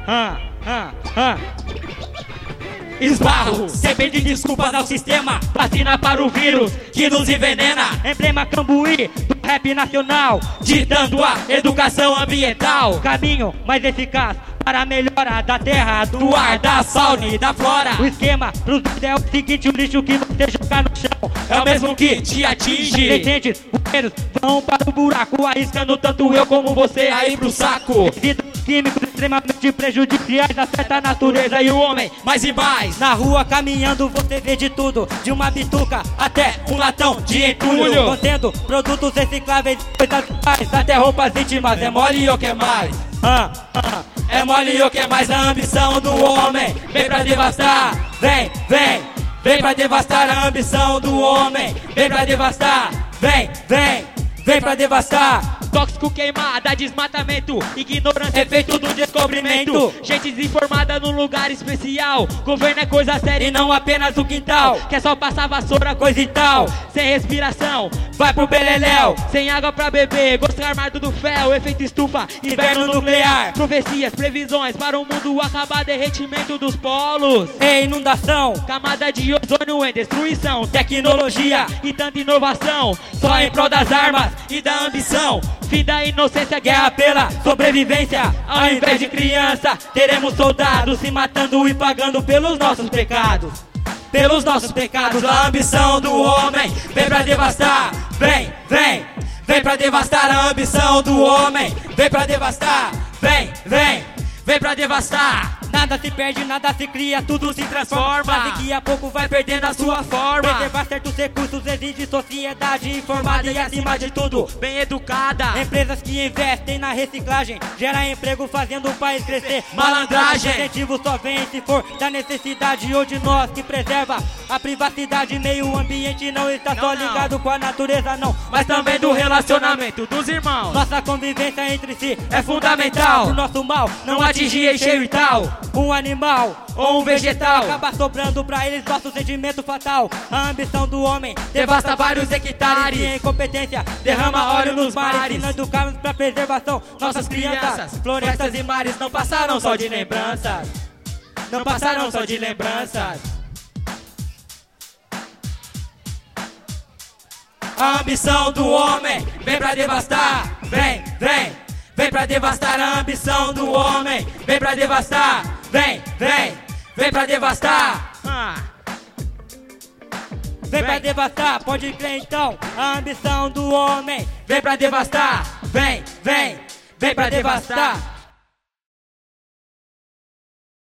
Esbarro, sem pedir desculpas ao sistema, vacina para o vírus que nos envenena. Emblema Cambuí do rap nacional, ditando a educação ambiental. caminho mais eficaz para a melhora da terra, Do ar, da fauna e da flora. O esquema pros dois é o seguinte: o lixo que você jogar no chão É o mesmo que te atinge. Ingredientes ruins vão para o buraco, Arriscando tanto eu como você aí pro saco. resíduos químicos extremamente prejudiciais afetam a natureza e o homem. Mais e mais, Na rua caminhando você vê de tudo, de uma bituca até um latão de entulho. contendo produtos recicláveis, coisas mais, Até roupas íntimas, é mole ou quer mais? É mole ou quer mais? A ambição do homem vem pra devastar. Vem, vem, vem pra devastar. A ambição do homem vem pra devastar. Vem, vem, vem pra devastar. Tóxico, queimada, desmatamento, ignorância, Efeito do descobrimento. gente desinformada num lugar especial. Governo é coisa séria E não apenas o quintal, que é só passar vassoura, coisa e tal. sem respiração, Vai pro beleléu, sem água pra beber, gosto armado do fel, efeito estufa, inverno nuclear. profecias, previsões para o mundo acabar, derretimento dos polos, e inundação, camada de ozônio em destruição, Tecnologia e tanta inovação, só em prol das armas e da ambição. fim da inocência, Guerra pela sobrevivência. Ao invés de criança, teremos soldados se matando e pagando pelos nossos pecados. Pelos nossos pecados. A ambição do homem vem pra devastar. Vem, vem, vem pra devastar. A ambição do homem vem pra devastar. Vem, vem, vem pra devastar. nada se perde, nada se cria, tudo se transforma. Daqui a pouco vai Perdendo a sua forma. preservar certos recursos exige sociedade informada e acima de tudo bem educada, empresas que investem na reciclagem, gera emprego fazendo o país crescer. Malandragem. O incentivo só vem se for da necessidade ou de nós que preserva a privacidade. Meio ambiente não está só não. ligado com a natureza não, Mas também do relacionamento dos irmãos. nossa convivência entre si É fundamental. o nosso mal Não atingir encheio e tal. um animal Ou um vegetal. acaba sobrando pra eles nosso sentimento fatal. A ambição do homem Devasta vários e hectares. a incompetência Derrama óleo nos mares. Se não educarmos pra preservação nossas crianças, florestas e mares não passaram só de lembranças. Não passaram só de lembranças. A ambição do homem vem pra devastar. Vem, vem, vem pra devastar. A ambição do homem vem pra devastar. Vem, vem, vem pra devastar. vem pra devastar, pode crer então. A ambição do homem Vem pra devastar. Vem, vem, vem pra devastar.